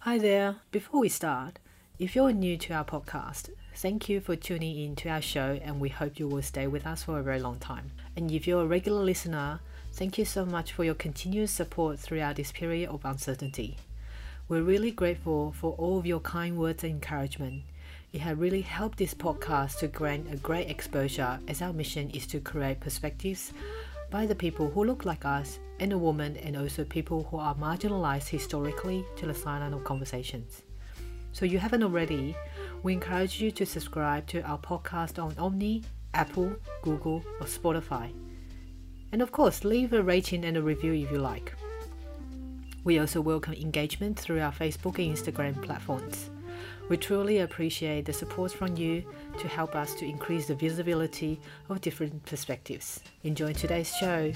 Hi there. Before we start, if you're new to our podcast, thank you for tuning in to our show and we hope you will stay with us for a very long time. And if you're a regular listener, thank you so much for your continuous support throughout this period of uncertainty. We're really grateful for all of your kind words and encouragement. It has really helped this podcast to gain a great exposure as our mission is to create perspectives by the people who look like us and a woman and also people who are marginalized historically to the silent of conversations. So you haven't already, we encourage you to subscribe to our podcast on Omni, Apple, Google or Spotify. And of course, leave a rating and a review if you like. We also welcome engagement through our Facebook and Instagram platforms. We truly appreciate the support from you to help us to increase the visibility of different perspectives. Enjoy today's show.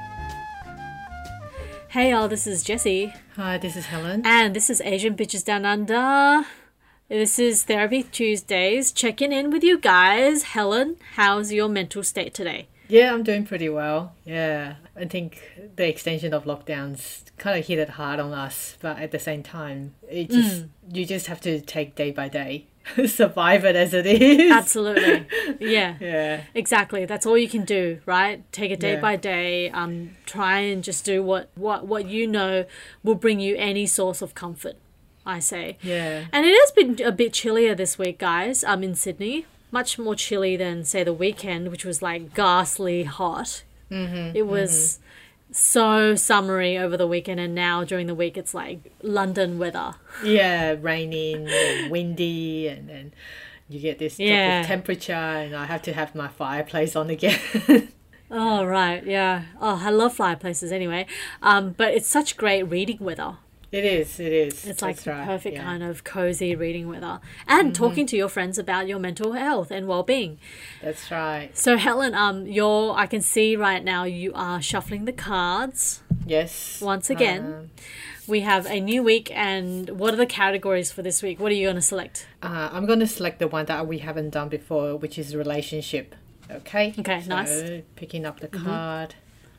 Hey y'all, this is Jessie. Hi, this is Helen. And this is Asian Bitches Down Under. This is Therapy Tuesdays. Checking in with you guys. Helen, how's your mental state today? Yeah, I'm doing pretty well. Yeah, I think the extension of lockdowns kind of hit it hard on us, but at the same time, you just have to take day by day, survive it as it is. Absolutely. Yeah. Yeah. Exactly. That's all you can do, right? Take it day by day. Try and just do what you know will bring you any source of comfort, I say. Yeah. And it has been a bit chillier this week, guys. I'm in Sydney. Much more chilly than, say, the weekend, which was like ghastly hot. It was so summery over the weekend, and now during the week it's like London weather. Yeah, raining and windy, and then you get this drop of temperature, and I have to have my fireplace on again. Oh, right, yeah. Oh, I love fireplaces anyway. But it's such great reading weather. It is. It's like the perfect kind of cozy reading weather. And talking to your friends about your mental health and well-being. That's right. So, Helen, I can see right now you are shuffling the cards. Yes. Once again. We have a new week, and what are the categories for this week? What are you going to select? I'm going to select the one that we haven't done before, which is relationship. Okay? Okay, so, nice. Picking up the card.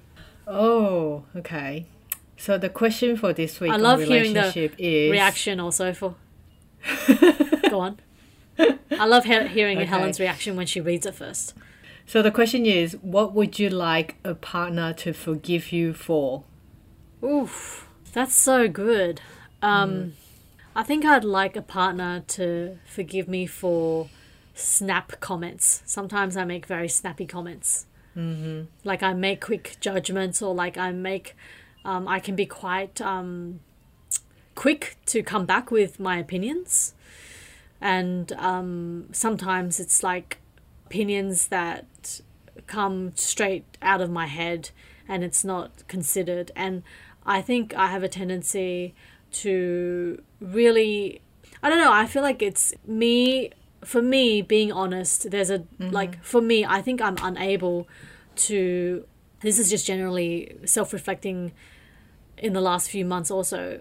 Oh, okay. So the question for this week I love on hearing relationship the is... reaction also for... Go on. I love hearing Helen's reaction when she reads it first. So the question is, what would you like a partner to forgive you for? Oof, that's so good. I think I'd like a partner to forgive me for snap comments. Sometimes I make very snappy comments. Like I make quick judgments, or like I can be quite quick to come back with my opinions. And sometimes it's like opinions that come straight out of my head and it's not considered. And I think I have a tendency to really, I don't know, I feel like it's me, for me, being honest, there's a, like, for me, I think I'm unable to, this is just generally self-reflecting in the last few months also,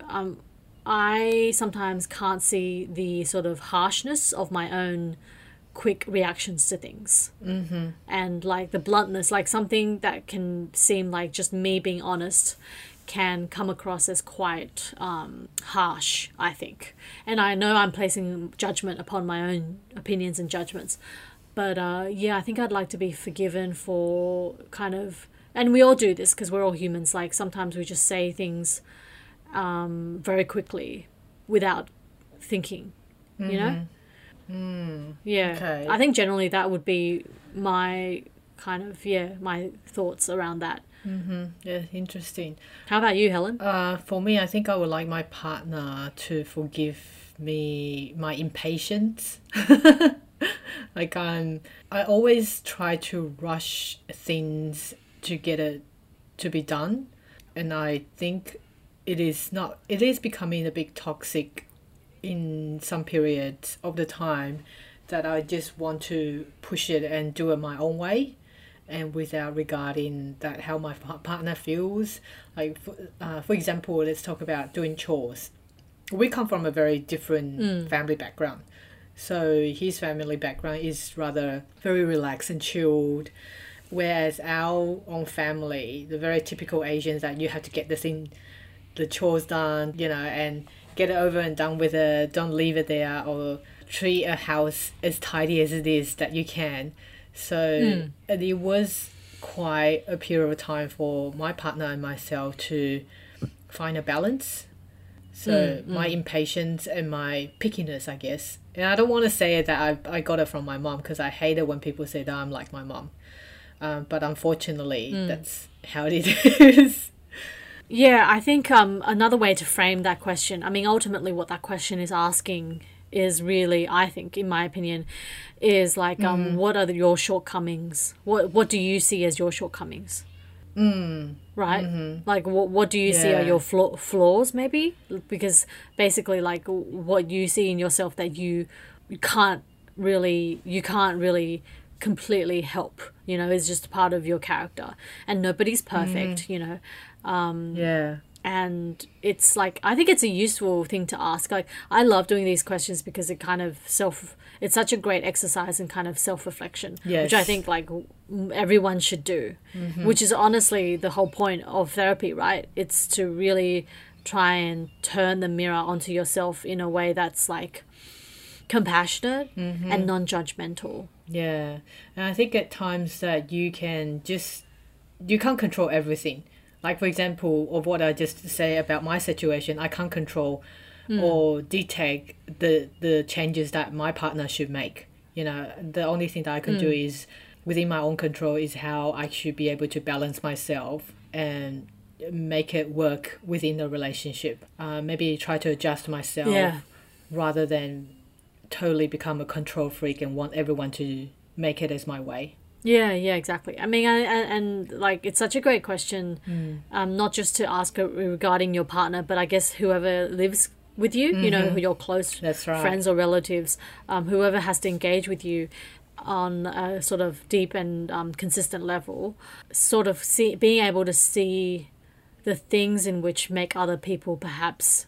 I sometimes can't see the sort of harshness of my own quick reactions to things. And like the bluntness, like something that can seem like just me being honest can come across as quite harsh, I think. And I know I'm placing judgment upon my own opinions and judgments. But I think I'd like to be forgiven for kind of, and we all do this because we're all humans, like sometimes we just say things very quickly without thinking, you know? Yeah. Okay. I think generally that would be my kind of, my thoughts around that. Yeah, interesting. How about you, Helen? For me, I think I would like my partner to forgive me my impatience. Like I always try to rush things to get it to be done, and I think it is becoming a bit toxic in some periods of the time, that I just want to push it and do it my own way, and without regarding that how my partner feels. Like for example, let's talk about doing chores. We come from a very different family background. So his family background is rather very relaxed and chilled, whereas our own family, the very typical Asians, that you have to get the chores done, and get it over and done with it. Don't leave it there, or treat a house as tidy as it is that you can. So and it was quite a period of time for my partner and myself to find a balance. So my impatience and my pickiness, I guess. And I don't want to say that I got it from my mom, because I hate it when people say that I'm like my mom. But unfortunately, that's how it is. Yeah, I think another way to frame that question, I mean, ultimately what that question is asking is really, I think, in my opinion, is like, what are your shortcomings? What do you see as your shortcomings? Right? Like, what do you see are your flaws, maybe? Because basically, like, what you see in yourself that you can't really completely help, you know, is just part of your character. And nobody's perfect, you know. And it's like, I think it's a useful thing to ask. Like, I love doing these questions because it kind of it's such a great exercise in kind of self-reflection, which I think like everyone should do, which is honestly the whole point of therapy, right? It's to really try and turn the mirror onto yourself in a way that's like compassionate and non-judgmental. Yeah. And I think at times that you can't control everything. Like, for example, of what I just say about my situation, I can't control or detect the changes that my partner should make. You know, the only thing that I can do is within my own control is how I should be able to balance myself and make it work within the relationship. Maybe try to adjust myself rather than totally become a control freak and want everyone to make it as my way. Yeah, exactly. I mean, and like, it's such a great question, not just to ask regarding your partner, but I guess whoever lives with you, you know, your close friends or relatives, whoever has to engage with you on a sort of deep and consistent level, sort of being able to see the things in which make other people perhaps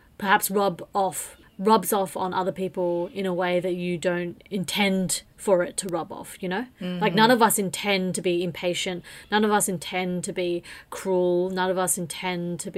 rubs off on other people in a way that you don't intend for it to rub off, you know? Like, none of us intend to be impatient. None of us intend to be cruel. None of us intend to,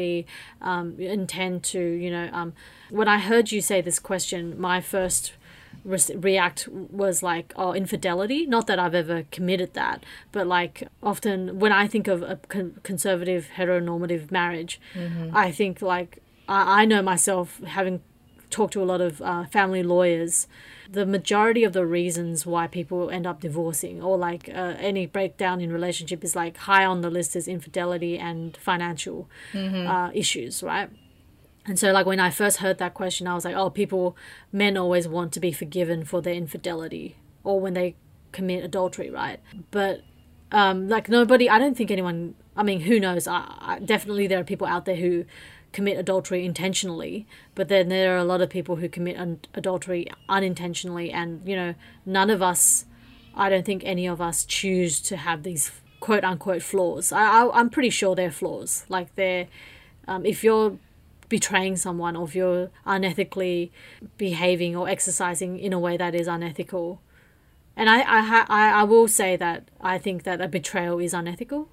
you know... when I heard you say this question, my first react was like, oh, infidelity. Not that I've ever committed that, but like, often when I think of a conservative heteronormative marriage, I think like, I know myself, having talked to a lot of family lawyers, the majority of the reasons why people end up divorcing or like any breakdown in relationship is like high on the list is infidelity and financial issues, right? And so like, when I first heard that question, I was like, oh, men always want to be forgiven for their infidelity or when they commit adultery, right? But like, nobody, I don't think anyone, I mean, who knows? Definitely there are people out there who commit adultery intentionally, but then there are a lot of people who commit adultery unintentionally, and you know, none of us, I don't think any of us choose to have these quote unquote flaws. I'm pretty sure they're flaws. Like, they're if you're betraying someone, or if you're unethically behaving or exercising in a way that is unethical, and I will say that I think that a betrayal is unethical.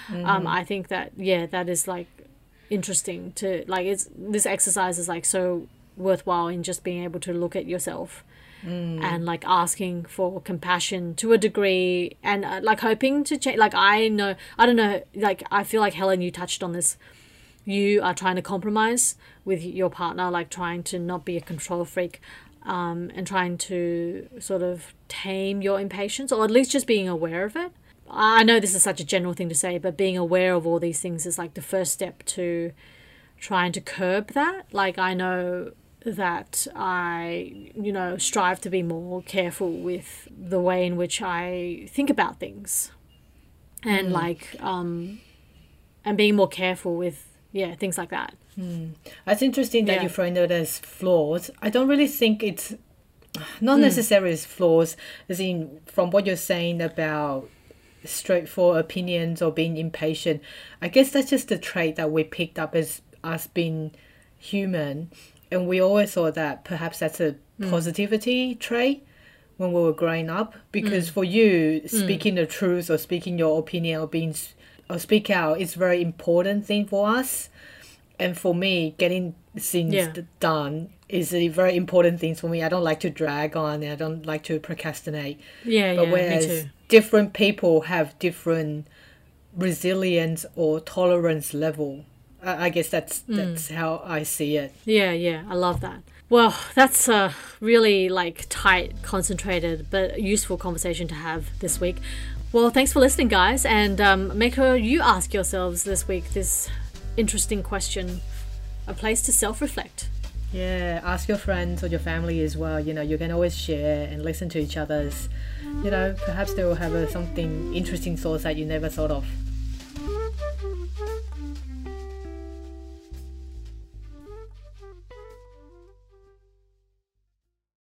I think that that is like interesting to like, this exercise is like so worthwhile in just being able to look at yourself and like asking for compassion to a degree, and like hoping to change. Like, I don't know, like, I feel like, Helen, you touched on this, you are trying to compromise with your partner, like trying to not be a control freak, and trying to sort of tame your impatience, or at least just being aware of it. I know this is such a general thing to say, but being aware of all these things is like the first step to trying to curb that. Like, I know that I, you know, strive to be more careful with the way in which I think about things, and like, and being more careful with, things like that. It's interesting that you frame it as flaws. I don't really think it's not necessarily as flaws, as in from what you're saying about straightforward opinions or being impatient. I guess that's just a trait that we picked up as us being human, and we always thought that perhaps that's a positivity trait when we were growing up, because for you, speaking the truth or speaking your opinion or speak out is a very important thing for us. And for me, getting things Yeah. done is a very important thing for me. I don't like to drag on. I don't like to procrastinate. Yeah, But yeah, me whereas too. different people have different resilience or tolerance level. I guess that's how I see it. Yeah, yeah, I love that. Well, that's a really like tight, concentrated, but useful conversation to have this week. Well, thanks for listening, guys, and make sure you ask yourselves this week this interesting question, a place to self-reflect. Yeah, ask your friends or your family as well. You know, you can always share and listen to each other's. You know, perhaps they will have something interesting thoughts that you never thought of.